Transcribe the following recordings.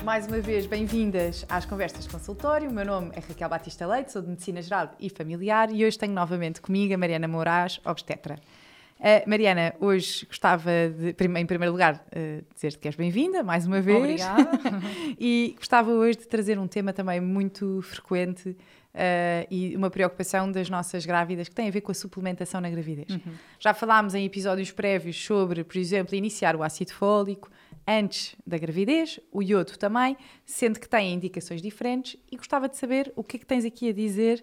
Mais uma vez, bem-vindas às Conversas de Consultório. O meu nome é Raquel Batista Leite, sou de Medicina Geral e Familiar e hoje tenho novamente comigo a Mariana Moraes, obstetra. Mariana, hoje gostava de, em primeiro lugar, dizer-te que és bem-vinda, mais uma vez. Obrigada. E gostava hoje de trazer um tema também muito frequente e uma preocupação das nossas grávidas que tem a ver com a suplementação na gravidez. Já falámos em episódios prévios sobre, por exemplo, iniciar o ácido fólico antes da gravidez, o iodo também, sendo que têm indicações diferentes, e gostava de saber o que é que tens aqui a dizer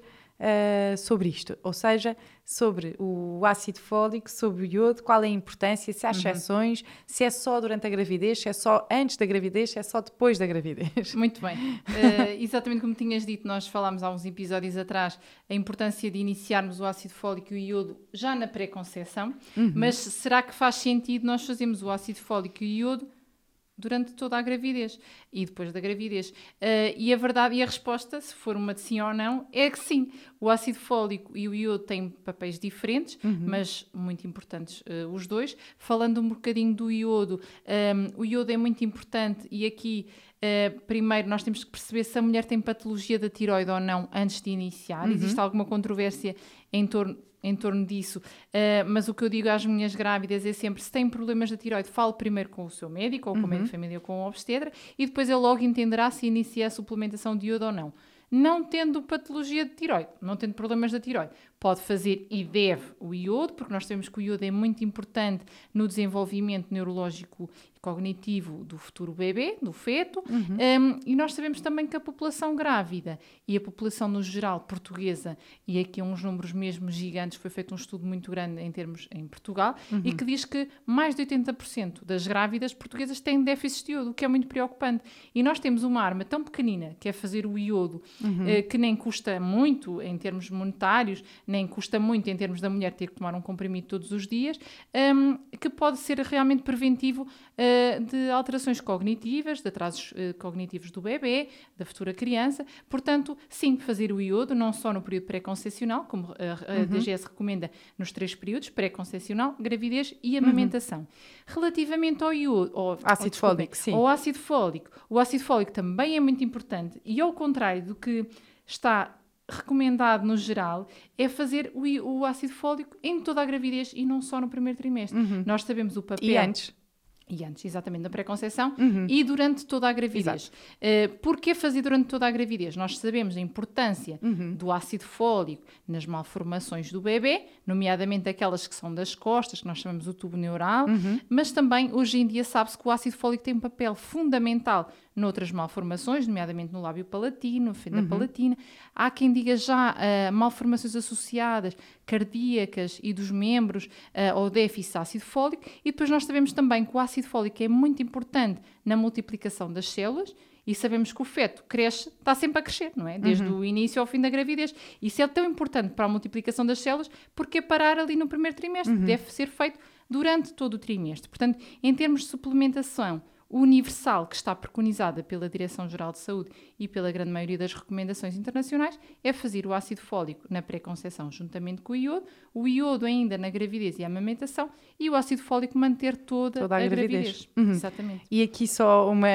sobre isto, ou seja, sobre o ácido fólico, sobre o iodo, qual é a importância, se há exceções, se é só durante a gravidez, se é só antes da gravidez, se é só depois da gravidez. Muito bem. Exatamente como tinhas dito, nós falámos há uns episódios atrás a importância de iniciarmos o ácido fólico e o iodo já na pré-conceição, mas será que faz sentido nós fazermos o ácido fólico e o iodo durante toda a gravidez e depois da gravidez? E a verdade e a resposta, se for uma de sim ou não, é que sim. O ácido fólico e o iodo têm papéis diferentes, mas muito importantes os dois. Falando um bocadinho do iodo, o iodo é muito importante e aqui, primeiro, nós temos que perceber se a mulher tem patologia da tiroide ou não antes de iniciar. Existe alguma controvérsia em torno disso, mas o que eu digo às minhas grávidas é sempre: se têm problemas da tiroide, fale primeiro com o seu médico, ou com o médico de família, ou com o obstetra, e depois ele logo entenderá se inicia a suplementação de iodo ou não. Não tendo patologia de tiroide, não tendo problemas da tiroide, pode fazer e deve o iodo, porque nós sabemos que o iodo é muito importante no desenvolvimento neurológico e cognitivo do futuro bebê, do feto, e nós sabemos também que a população grávida e a população no geral portuguesa, e aqui uns números mesmo gigantes, foi feito um estudo muito grande em Portugal, e que diz que mais de 80% das grávidas portuguesas têm déficit de iodo, o que é muito preocupante. E nós temos uma arma tão pequenina, que é fazer o iodo, que nem custa muito em termos monetários, nem custa muito em termos da mulher ter que tomar um comprimido todos os dias, que pode ser realmente preventivo de alterações cognitivas, de atrasos cognitivos do bebê, da futura criança. Portanto, sim, fazer o iodo, não só no período pré-concepcional, como a DGS recomenda nos 3 períodos, pré-concepcional, gravidez e amamentação. Relativamente ao iodo, ao ácido fólico, o ácido fólico também é muito importante, e ao contrário do que está recomendado no geral, é fazer o ácido fólico em toda a gravidez e não só no primeiro trimestre. Nós sabemos o papel... E antes, exatamente, na pré-conceição e durante toda a gravidez. Porquê fazer durante toda a gravidez? Nós sabemos a importância do ácido fólico nas malformações do bebê, nomeadamente aquelas que são das costas, que nós chamamos o tubo neural, mas também, hoje em dia, sabe-se que o ácido fólico tem um papel fundamental noutras malformações, nomeadamente no lábio palatino, fenda palatina. Há quem diga já malformações associadas, cardíacas e dos membros ao déficit de ácido fólico. E depois nós sabemos também que o ácido fólico é muito importante na multiplicação das células, e sabemos que o feto cresce, está sempre a crescer, não é? Desde o início ao fim da gravidez. Isso é tão importante para a multiplicação das células, porque parar ali no primeiro trimestre deve ser feito durante todo o trimestre. Portanto, em termos de suplementação universal que está preconizada pela Direção-Geral de Saúde e pela grande maioria das recomendações internacionais, é fazer o ácido fólico na pré-conceição juntamente com o iodo ainda na gravidez e a amamentação, e o ácido fólico manter toda a gravidez. Exatamente. E aqui só uma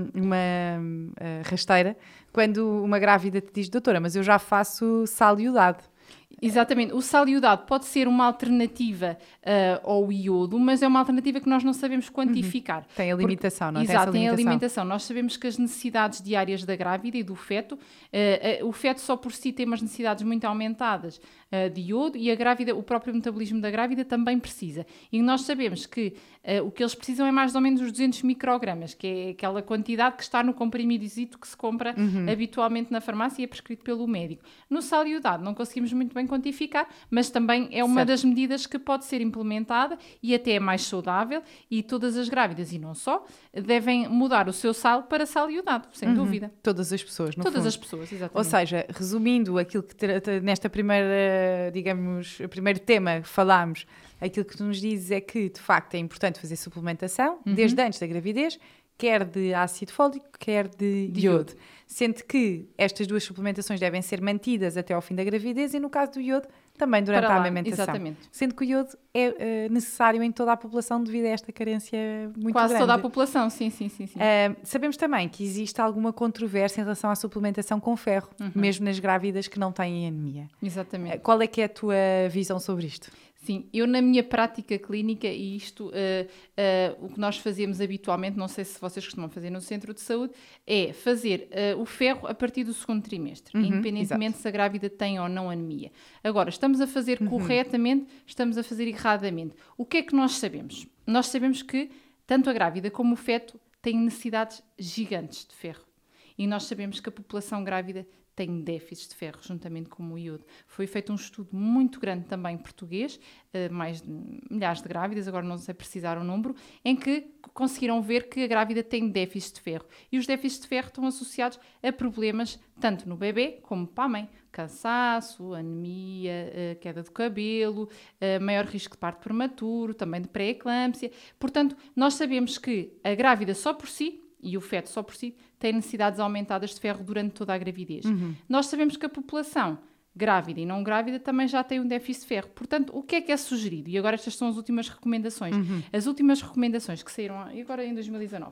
rasteira, quando uma grávida te diz: doutora, mas eu já faço sal iodado. Exatamente. O sal iodado pode ser uma alternativa ao iodo, mas é uma alternativa que nós não sabemos quantificar. Tem a limitação, não é? Exato, tem a limitação. Nós sabemos que as necessidades diárias da grávida e do feto, o feto só por si tem umas necessidades muito aumentadas de iodo, e a grávida, o próprio metabolismo da grávida também precisa. E nós sabemos que o que eles precisam é mais ou menos os 200 microgramas, que é aquela quantidade que está no comprimidozito que se compra habitualmente na farmácia e é prescrito pelo médico. No sal iodado não conseguimos muito bem quantificar, mas também é uma das medidas que pode ser implementada e até é mais saudável, e todas as grávidas, e não só, devem mudar o seu sal para sal iodado, sem dúvida. Todas as pessoas, no fundo. Todas as pessoas, exatamente. Ou seja, resumindo aquilo que nesta primeira, digamos, o primeiro tema que falámos, aquilo que tu nos dizes é que, de facto, é importante fazer suplementação, desde antes da gravidez, quer de ácido fólico, quer de iodo. Sendo que estas duas suplementações devem ser mantidas até ao fim da gravidez e, no caso do iodo, também durante a amamentação. Exatamente. Sendo que o iodo é necessário em toda a população devido a esta carência muito Quase grande. toda a população, sim. Sabemos também que existe alguma controvérsia em relação à suplementação com ferro, mesmo nas grávidas que não têm anemia. Exatamente. Qual é que é a tua visão sobre isto? Sim, eu na minha prática clínica, e isto, o que nós fazemos habitualmente, não sei se vocês costumam fazer no centro de saúde, é fazer o ferro a partir do segundo trimestre, independentemente se a grávida tem ou não anemia. Agora, estamos a fazer corretamente, estamos a fazer erradamente. O que é que nós sabemos? Nós sabemos que tanto a grávida como o feto têm necessidades gigantes de ferro. E nós sabemos que a população grávida tem déficits de ferro, juntamente com o iodo. Foi feito um estudo muito grande também em português, mais de milhares de grávidas, agora não sei precisar o número, em que conseguiram ver que a grávida tem déficits de ferro. E os déficits de ferro estão associados a problemas tanto no bebê como para a mãe. Cansaço, anemia, queda do cabelo, maior risco de parto prematuro, também de pré-eclâmpsia. Portanto, nós sabemos que a grávida só por si e o feto só por si tem necessidades aumentadas de ferro durante toda a gravidez. Nós sabemos que a população grávida e não grávida também já tem um déficit de ferro. Portanto, o que é sugerido? E agora estas são as últimas recomendações. As últimas recomendações que saíram agora em 2019,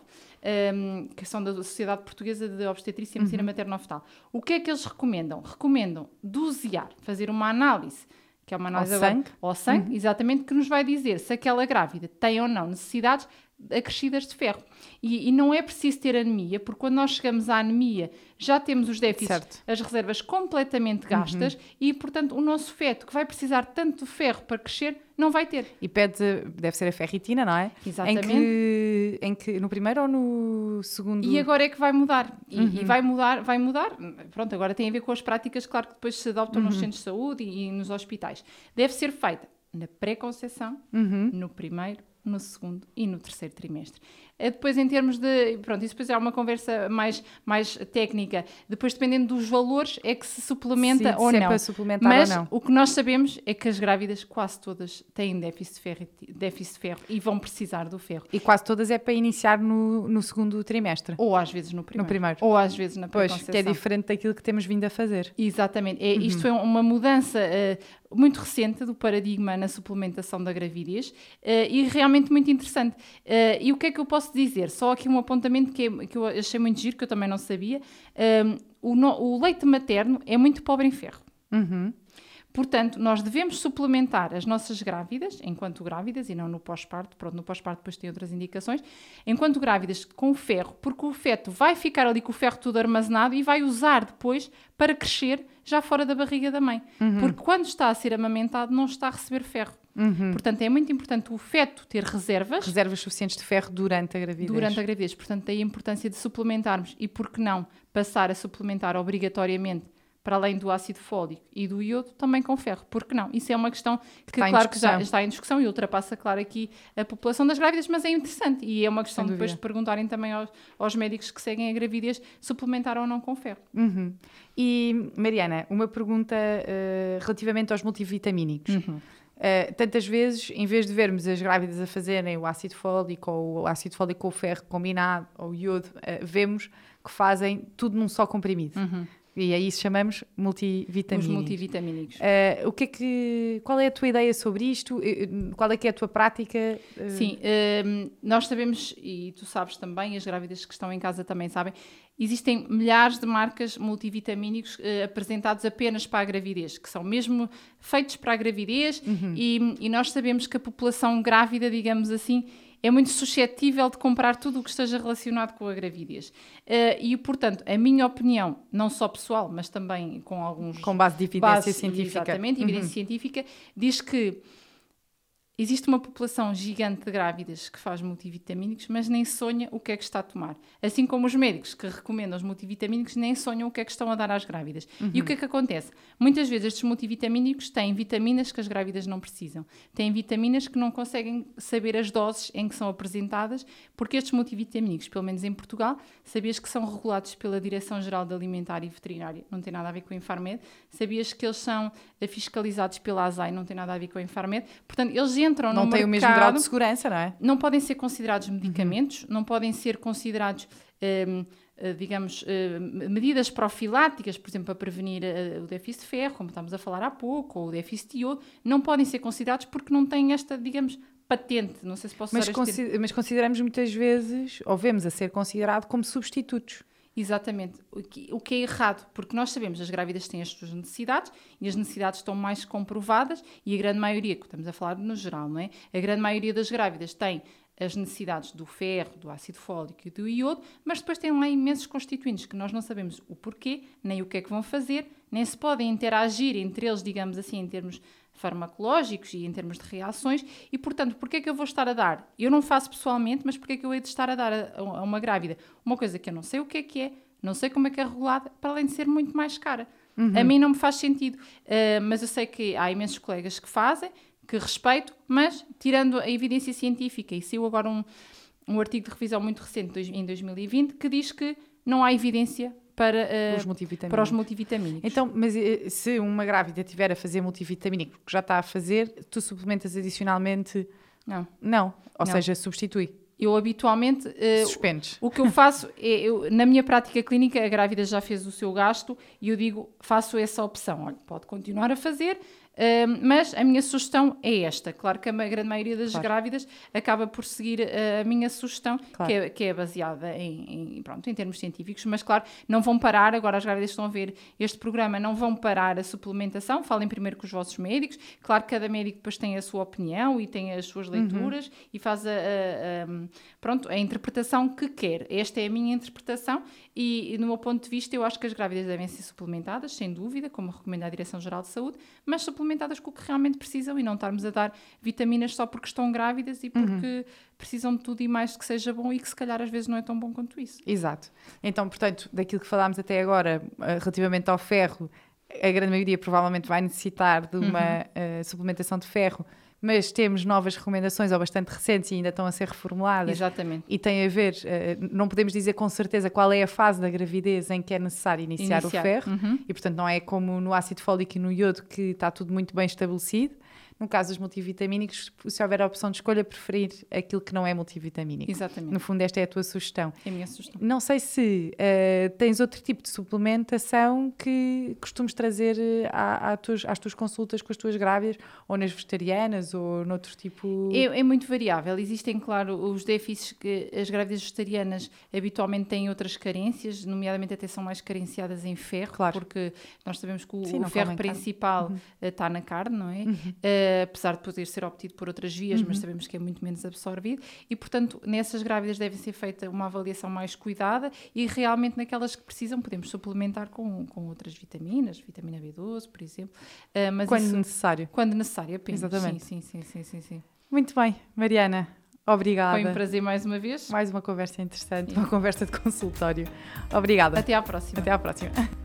que são da Sociedade Portuguesa de Obstetrícia e Medicina Materno-Fetal. O que é que eles recomendam? Recomendam dosear, fazer uma análise, que é uma análise ao sangue, exatamente, que nos vai dizer se aquela grávida tem ou não necessidades acrescidas de ferro. E não é preciso ter anemia, porque quando nós chegamos à anemia já temos os déficits, as reservas completamente gastas e, portanto, o nosso feto, que vai precisar tanto de ferro para crescer, não vai ter. E deve ser a ferritina, não é? Exatamente. Em que no primeiro ou no segundo? E agora é que vai mudar. E vai mudar. Pronto, agora tem a ver com as práticas, claro que depois se adoptam nos centros de saúde e nos hospitais. Deve ser feita na pré-conceição, no primeiro, no segundo e no terceiro trimestre. Depois, em termos de... Pronto, isso depois é uma conversa mais técnica. Depois, dependendo dos valores, é que se suplementa ou não. Para suplementar mas ou não. O que nós sabemos é que as grávidas, quase todas, têm déficit de ferro e vão precisar do ferro. E quase todas é para iniciar no segundo trimestre. Ou às vezes no primeiro. Ou às vezes na pré-conceição. Pois, que é diferente daquilo que temos vindo a fazer. Exatamente. Isto foi uma mudança muito recente do paradigma na suplementação da gravidez e realmente muito interessante. E o que é que eu posso dizer? Só aqui um apontamento que eu achei muito giro, que eu também não sabia. O leite materno é muito pobre em ferro. Portanto, nós devemos suplementar as nossas grávidas, enquanto grávidas, e não no pós-parto. Pronto, no pós-parto depois tem outras indicações. Enquanto grávidas, com ferro, porque o feto vai ficar ali com o ferro tudo armazenado e vai usar depois para crescer já fora da barriga da mãe. Porque quando está a ser amamentado, não está a receber ferro. Portanto, é muito importante o feto ter reservas suficientes de ferro durante a gravidez. Portanto, daí a importância de suplementarmos. E por que não passar a suplementar obrigatoriamente, para além do ácido fólico e do iodo, também com ferro. Por que não? Isso é uma questão que claro que já está em discussão e ultrapassa, claro, aqui a população das grávidas, mas é interessante. E é uma questão depois de perguntarem também aos médicos que seguem a gravidez suplementar ou não com ferro. E, Mariana, uma pergunta relativamente aos multivitamínicos. Tantas vezes, em vez de vermos as grávidas a fazerem o ácido fólico ou o ácido fólico com o ferro combinado ou o iodo, vemos que fazem tudo num só comprimido. E a isso chamamos multivitamínicos. Os multivitamínicos. Qual é a tua ideia sobre isto? Qual é que é a tua prática? Sim, nós sabemos, e tu sabes também, as grávidas que estão em casa também sabem, existem milhares de marcas multivitamínicos apresentados apenas para a gravidez, que são mesmo feitos para a gravidez e nós sabemos que a população grávida, digamos assim, é muito suscetível de comprar tudo o que esteja relacionado com a gravidez. E, portanto, a minha opinião, não só pessoal, mas também com alguns... Com base de evidência científica. Exatamente, evidência científica, diz que existe uma população gigante de grávidas que faz multivitamínicos, mas nem sonha o que é que está a tomar. Assim como os médicos que recomendam os multivitamínicos nem sonham o que é que estão a dar às grávidas. E o que é que acontece? Muitas vezes estes multivitamínicos têm vitaminas que as grávidas não precisam. Têm vitaminas que não conseguem saber as doses em que são apresentadas, porque estes multivitamínicos, pelo menos em Portugal, sabias que são regulados pela Direção-Geral de Alimentar e Veterinária, não tem nada a ver com a Infarmed. Sabias que eles são fiscalizados pela ASAI, não tem nada a ver com a Infarmed. Portanto, eles entram no mercado... Não têm o mesmo grau de segurança, não é? Não podem ser considerados medicamentos, não podem ser considerados... medidas profiláticas, por exemplo, para prevenir o déficit de ferro, como estávamos a falar há pouco, ou o déficit de iodo, não podem ser considerados porque não têm esta, digamos, patente. Não sei se posso usar este termo. Mas consideramos muitas vezes, ou vemos a ser considerado como substitutos. Exatamente. O que é errado, porque nós sabemos que as grávidas têm as suas necessidades e as necessidades estão mais comprovadas e a grande maioria, que estamos a falar no geral, não é? A grande maioria das grávidas tem as necessidades do ferro, do ácido fólico e do iodo, mas depois tem lá imensos constituintes que nós não sabemos o porquê, nem o que é que vão fazer, nem se podem interagir entre eles, digamos assim, em termos farmacológicos e em termos de reações, e portanto, porquê é que eu vou estar a dar? Eu não faço pessoalmente, mas porquê é que eu hei de estar a dar a uma grávida uma coisa que eu não sei o que é, não sei como é que é regulada, para além de ser muito mais cara. A mim não me faz sentido, mas eu sei que há imensos colegas que fazem, que respeito, mas tirando a evidência científica, e saiu agora um artigo de revisão muito recente, em 2020, que diz que não há evidência para os multivitamínicos. Então, mas se uma grávida estiver a fazer multivitamínico, que já está a fazer, tu suplementas adicionalmente? Não. Ou seja, substitui. Eu habitualmente... suspendes. O que eu faço é, na minha prática clínica, a grávida já fez o seu gasto e eu digo, faço essa opção. Olha, pode continuar a fazer, mas a minha sugestão é esta. Claro que a grande maioria das grávidas acaba por seguir a minha sugestão, que é baseada em termos científicos, mas claro, não vão parar, agora as grávidas que estão a ver este programa, não vão parar a suplementação, falem primeiro com os vossos médicos, claro que cada médico depois tem a sua opinião e tem as suas leituras e faz a interpretação que quer. Esta é a minha interpretação e no meu ponto de vista eu acho que as grávidas devem ser suplementadas, sem dúvida, como recomenda a Direção-Geral de Saúde, mas suplementadas com o que realmente precisam e não estarmos a dar vitaminas só porque estão grávidas e porque precisam de tudo e mais que seja bom e que se calhar às vezes não é tão bom quanto isso. Exato. Então, portanto, daquilo que falámos até agora, relativamente ao ferro, a grande maioria provavelmente vai necessitar de uma suplementação de ferro, mas temos novas recomendações, ou bastante recentes, e ainda estão a ser reformuladas. Exatamente. E tem a ver, não podemos dizer com certeza qual é a fase da gravidez em que é necessário iniciar o ferro, e portanto não é como no ácido fólico e no iodo que está tudo muito bem estabelecido. No caso dos multivitamínicos, se houver a opção de escolha, preferir aquilo que não é multivitamínico. Exatamente. No fundo, esta é a tua sugestão. É a minha sugestão. Não sei se tens outro tipo de suplementação que costumes trazer às tuas consultas com as tuas grávidas, ou nas vegetarianas, ou noutro tipo... É muito variável. Existem, claro, os déficits que as grávidas vegetarianas habitualmente têm outras carências, nomeadamente até são mais carenciadas em ferro, porque nós sabemos que o ferro principal está na carne, não é? Apesar de poder ser obtido por outras vias, mas sabemos que é muito menos absorvido e, portanto, nessas grávidas deve ser feita uma avaliação mais cuidada e realmente naquelas que precisam podemos suplementar com outras vitaminas, vitamina B12, por exemplo. Mas quando necessário. Quando necessário, apenas. Exatamente. Sim. Muito bem, Mariana. Obrigada. Foi um prazer mais uma vez. Mais uma conversa interessante, uma conversa de consultório. Obrigada. Até à próxima. Até à próxima.